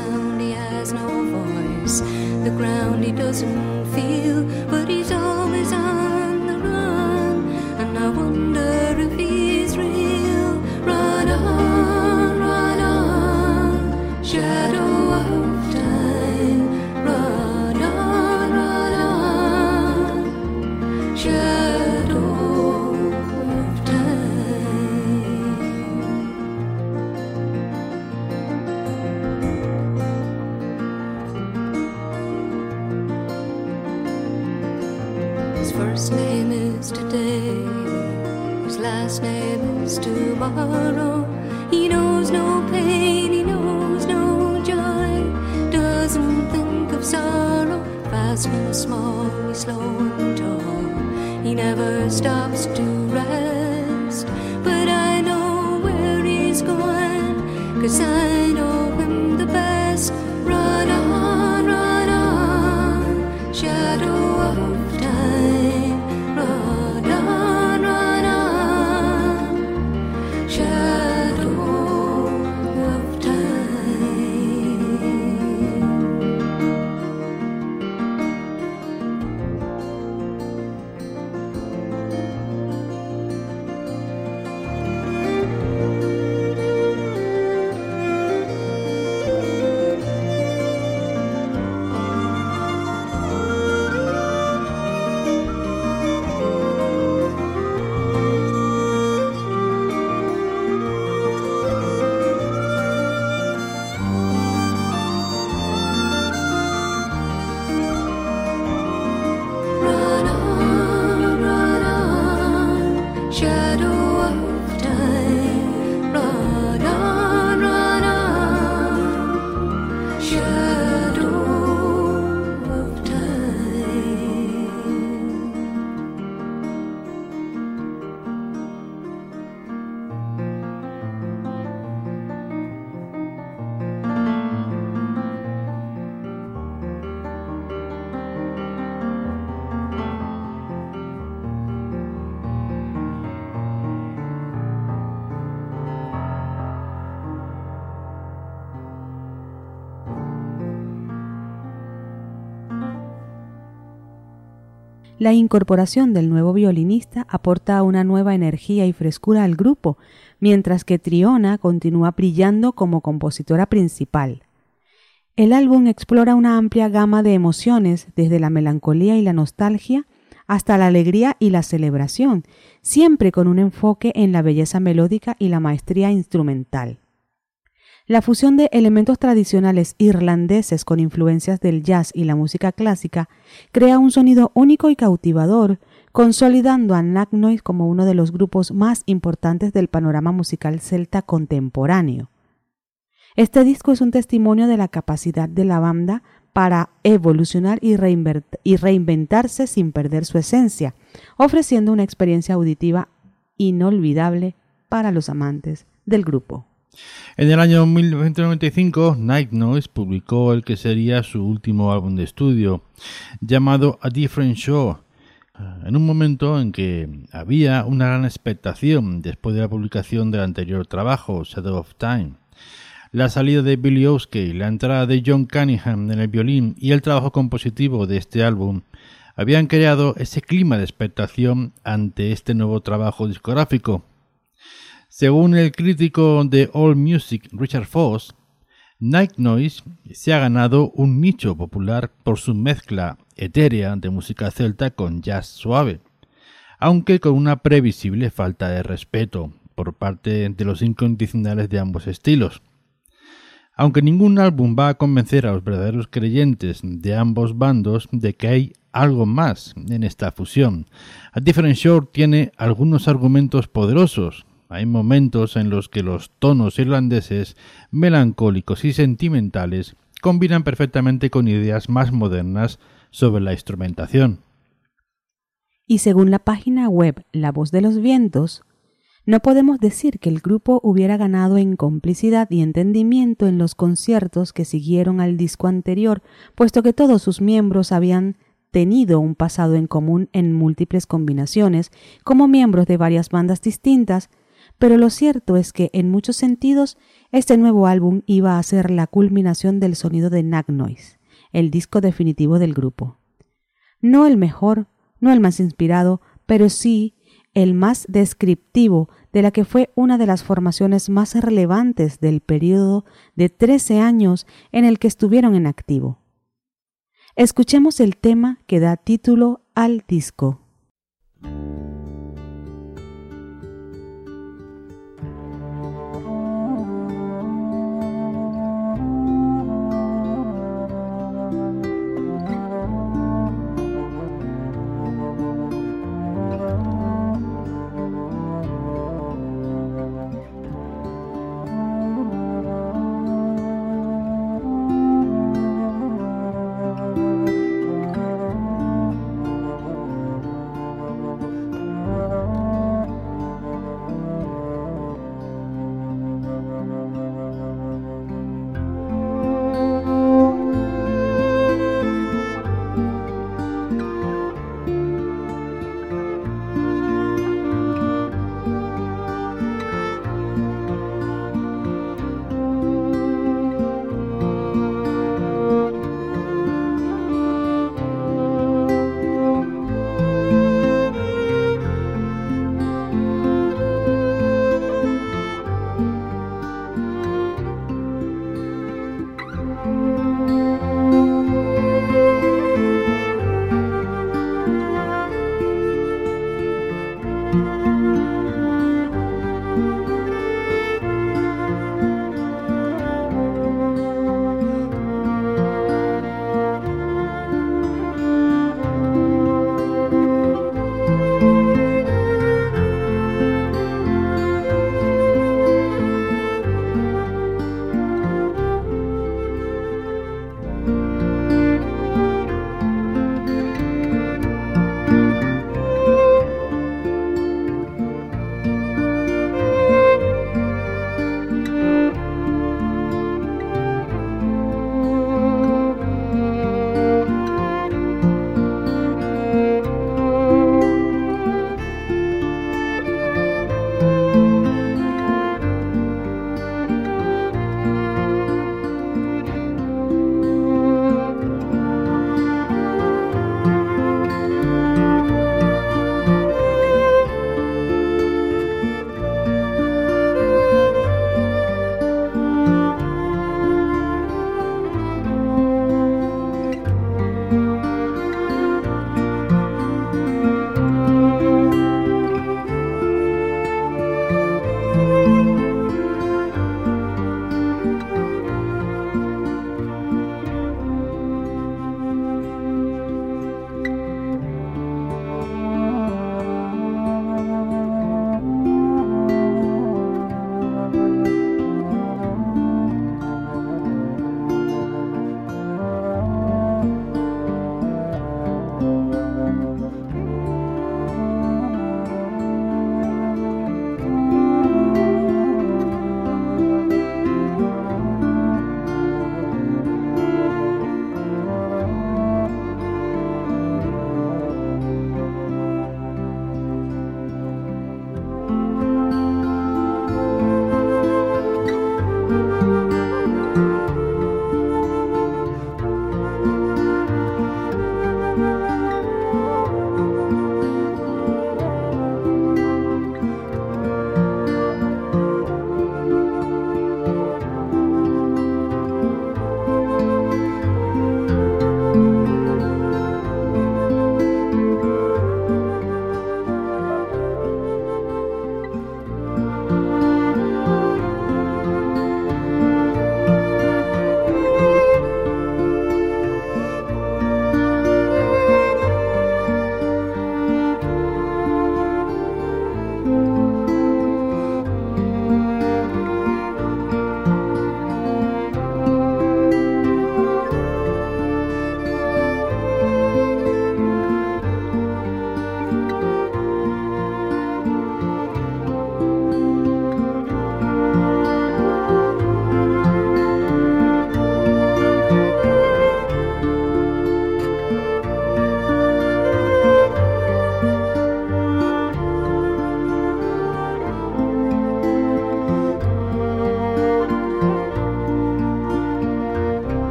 sound, he has no voice. The ground he doesn't feel, but he's always on the run. And I wonder if he's real. Run on, run on, shadow of time. Run on, run on, shadow of time. His first name is today, his last name is tomorrow. He knows no pain, he knows no joy, doesn't think of sorrow. Fast and small, he's slow and tall, he never stops to rest. But I know where he's going, 'cause I know him the best. Run on, run on, shadow of time. Run on, run on, shadow of time. Run on, run on, shadow of time. Run on, run on, shadow of time. La incorporación del nuevo violinista aporta una nueva energía y frescura al grupo, mientras que Triona continúa brillando como compositora principal. El álbum explora una amplia gama de emociones, desde la melancolía y la nostalgia hasta la alegría y la celebración, siempre con un enfoque en la belleza melódica y la maestría instrumental. La fusión de elementos tradicionales irlandeses con influencias del jazz y la música clásica crea un sonido único y cautivador, consolidando a Nagnoi como uno de los grupos más importantes del panorama musical celta contemporáneo. Este disco es un testimonio de la capacidad de la banda para evolucionar y, reinvert- y reinventarse sin perder su esencia, ofreciendo una experiencia auditiva inolvidable para los amantes del grupo. En el año mil novecientos noventa y cinco, Nightnoise publicó el que sería su último álbum de estudio, llamado A Different Show, en un momento en que había una gran expectación después de la publicación del anterior trabajo, Shadow of Time. La salida de Billy Oskey, la entrada de John Cunningham en el violín y el trabajo compositivo de este álbum habían creado ese clima de expectación ante este nuevo trabajo discográfico. Según el crítico de AllMusic Richard Foss, Nightnoise se ha ganado un nicho popular por su mezcla etérea de música celta con jazz suave, aunque con una previsible falta de respeto por parte de los incondicionales de ambos estilos. Aunque ningún álbum va a convencer a los verdaderos creyentes de ambos bandos de que hay algo más en esta fusión, A Different Shore tiene algunos argumentos poderosos. Hay momentos en los que los tonos irlandeses, melancólicos y sentimentales combinan perfectamente con ideas más modernas sobre la instrumentación. Y según la página web La Voz de los Vientos, no podemos decir que el grupo hubiera ganado en complicidad y entendimiento en los conciertos que siguieron al disco anterior, puesto que todos sus miembros habían tenido un pasado en común en múltiples combinaciones como miembros de varias bandas distintas, pero lo cierto es que en muchos sentidos este nuevo álbum iba a ser la culminación del sonido de Nag Noise, el disco definitivo del grupo. No el mejor, no el más inspirado, pero sí el más descriptivo de la que fue una de las formaciones más relevantes del periodo de trece años en el que estuvieron en activo. Escuchemos el tema que da título al disco.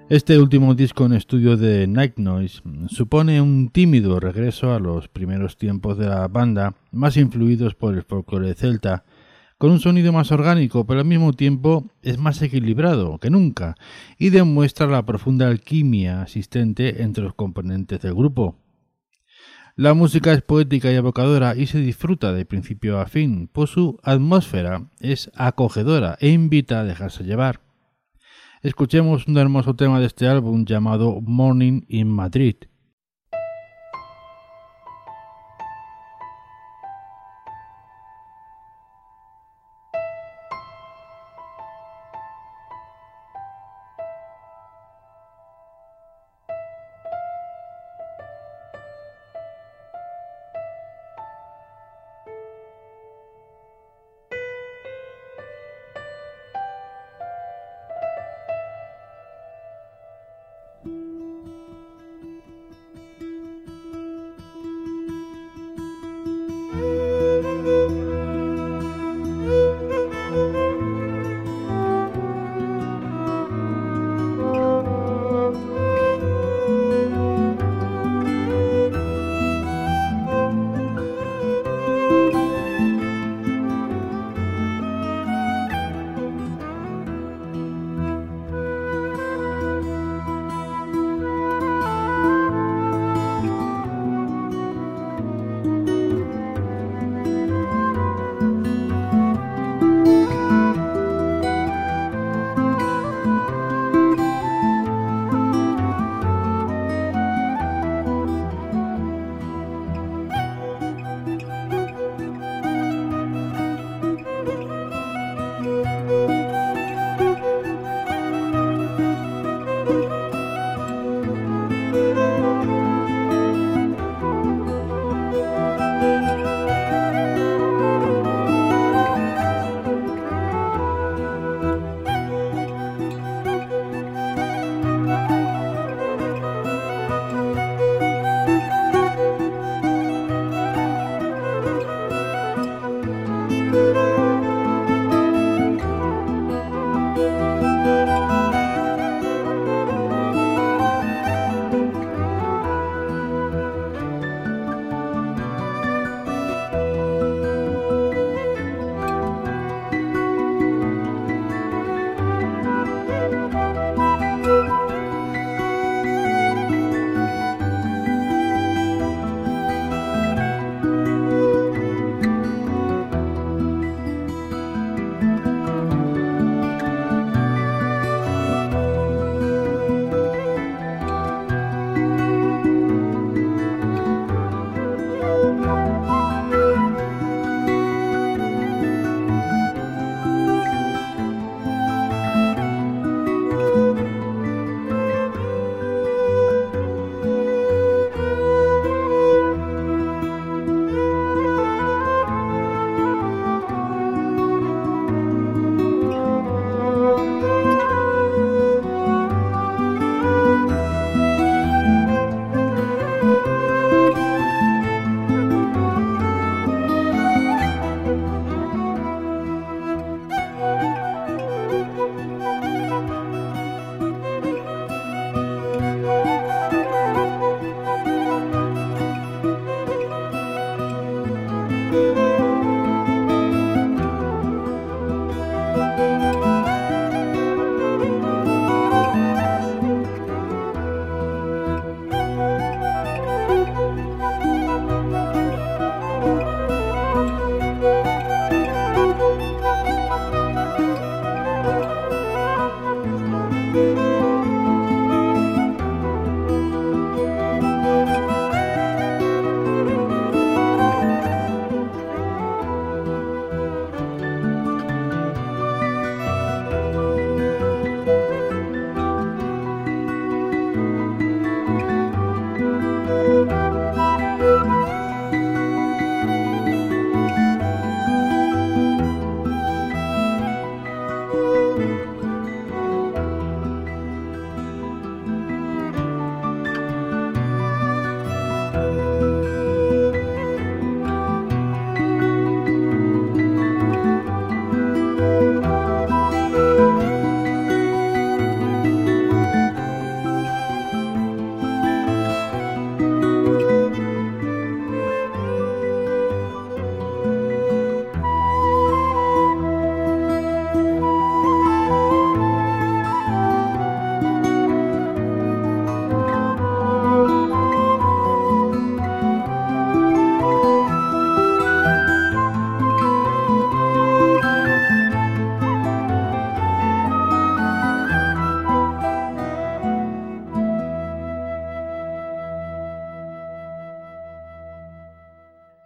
Este último disco en estudio de Night Noise supone un tímido regreso a los primeros tiempos de la banda, más influidos por el folclore celta, con un sonido más orgánico, pero al mismo tiempo es más equilibrado que nunca y demuestra la profunda alquimia existente entre los componentes del grupo. La música es poética y evocadora y se disfruta de principio a fin, pues su atmósfera es acogedora e invita a dejarse llevar. Escuchemos un hermoso tema de este álbum llamado Morning in Madrid.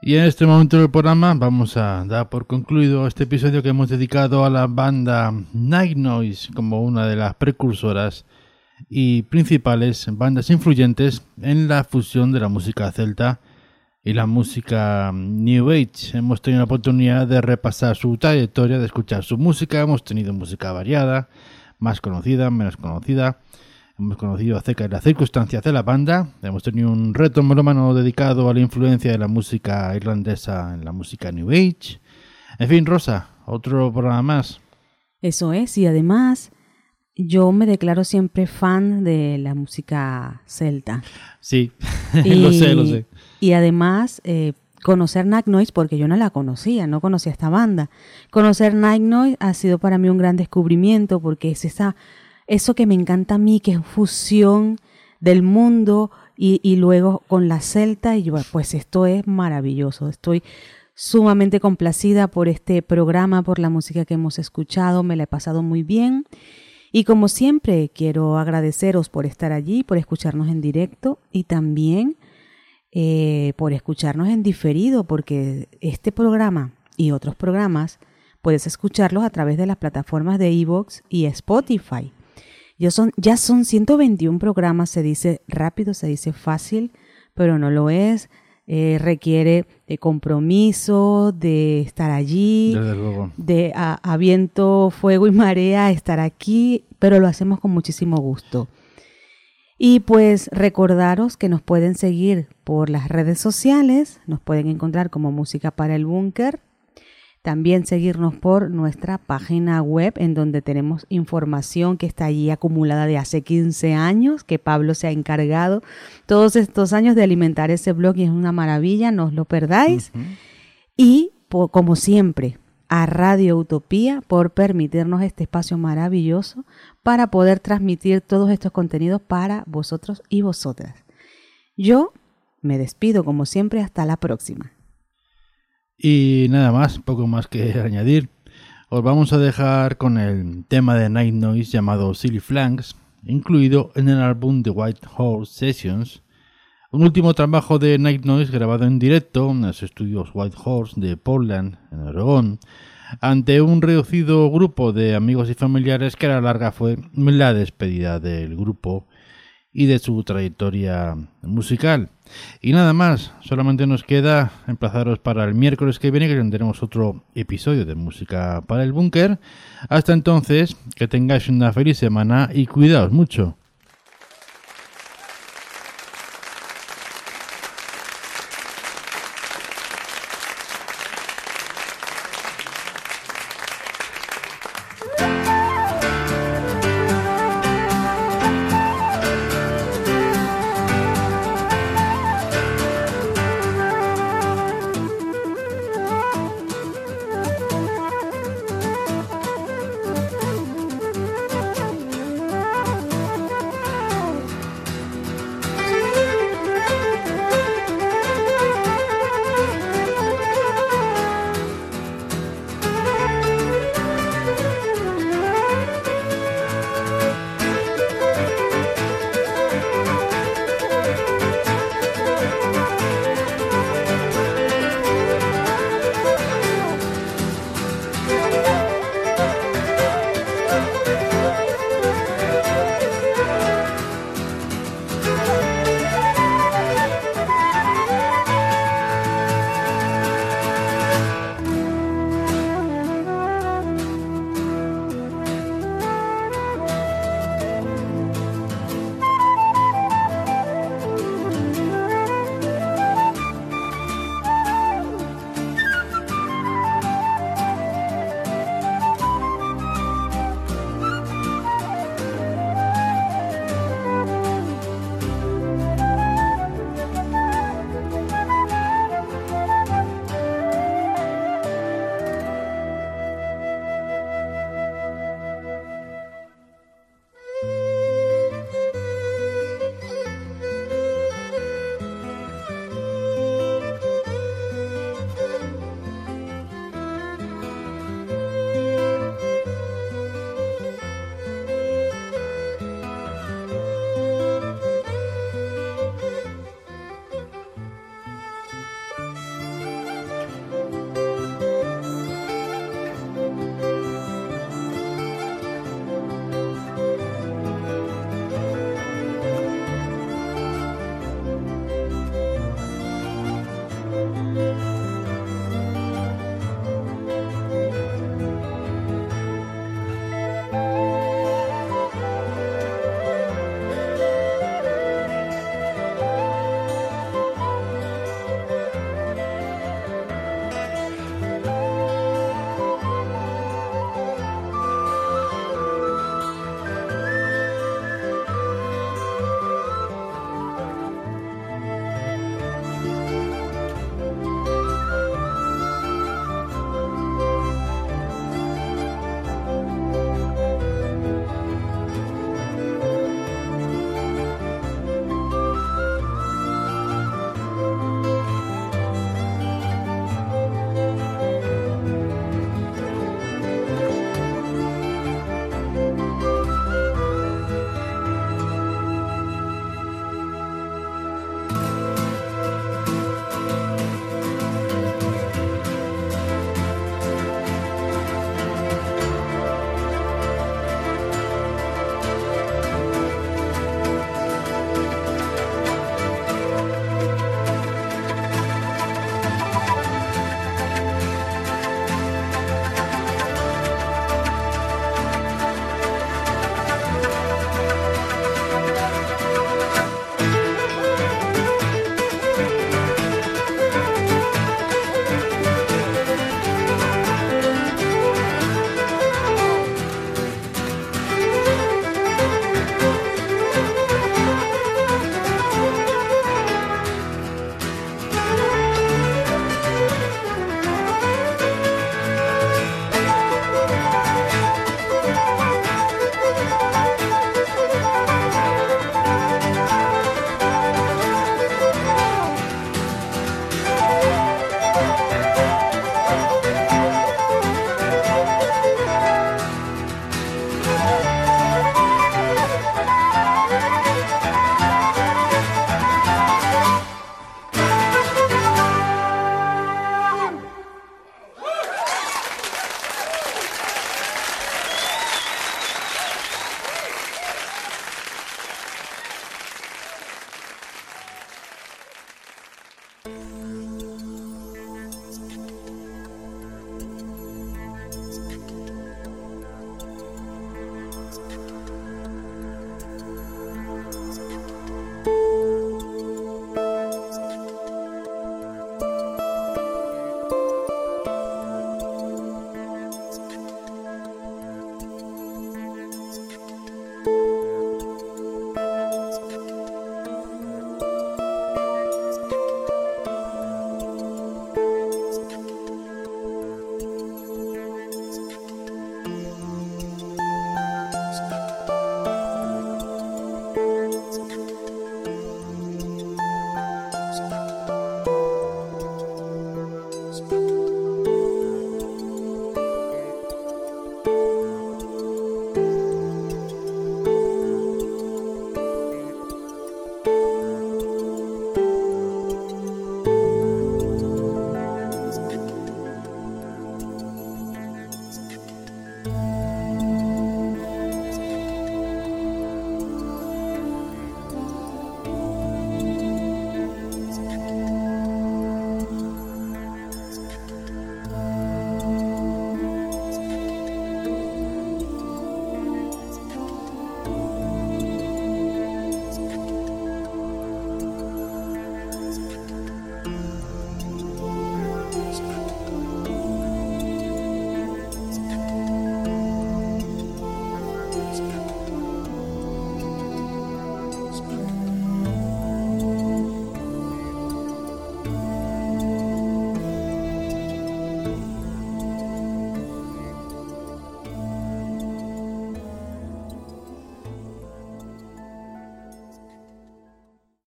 Y en este momento del programa vamos a dar por concluido este episodio que hemos dedicado a la banda Night Noise como una de las precursoras y principales bandas influyentes en la fusión de la música celta y la música New Age. Hemos tenido la oportunidad de repasar su trayectoria, de escuchar su música. Hemos tenido música variada, más conocida, menos conocida. Hemos conocido acerca de las circunstancias de la banda. Hemos tenido un reto melómano dedicado a la influencia de la música irlandesa en la música New Age. En fin, Rosa, otro programa más. Eso es, y además yo me declaro siempre fan de la música celta. Sí, y, lo sé, lo sé. Y además eh, conocer Night Noise, porque yo no la conocía, no conocía esta banda. Conocer Night Noise ha sido para mí un gran descubrimiento, porque es esa... Eso que me encanta a mí, que es fusión del mundo y, y luego con la celta, y yo, pues esto es maravilloso. Estoy sumamente complacida por este programa, por la música que hemos escuchado, me la he pasado muy bien. Y como siempre, quiero agradeceros por estar allí, por escucharnos en directo y también eh, por escucharnos en diferido, porque este programa y otros programas puedes escucharlos a través de las plataformas de iVoox y Spotify. Yo son, ya son ciento veintiún programas, se dice rápido, se dice fácil, pero no lo es. Eh, requiere de compromiso, de estar allí, Desde luego. de a, a viento, fuego y marea estar aquí, pero lo hacemos con muchísimo gusto. Y pues recordaros que nos pueden seguir por las redes sociales, nos pueden encontrar como Música para el Búnker. También seguirnos por nuestra página web, en donde tenemos información que está allí acumulada de hace quince años, que Pablo se ha encargado todos estos años de alimentar ese blog y es una maravilla, no os lo perdáis. Uh-huh. Y por, como siempre, a Radio Utopía por permitirnos este espacio maravilloso para poder transmitir todos estos contenidos para vosotros y vosotras. Yo me despido como siempre, hasta la próxima. Y nada más, poco más que añadir. Os vamos a dejar con el tema de Night Noise llamado Silly Flanks, incluido en el álbum The White Horse Sessions, un último trabajo de Night Noise grabado en directo en los estudios White Horse de Portland, en Oregón, ante un reducido grupo de amigos y familiares que a la larga fue la despedida del grupo y de su trayectoria musical. Y nada más, solamente nos queda emplazaros para el miércoles que viene, que tendremos otro episodio de Música para el Búnker. Hasta entonces, que tengáis una feliz semana y cuidaos mucho.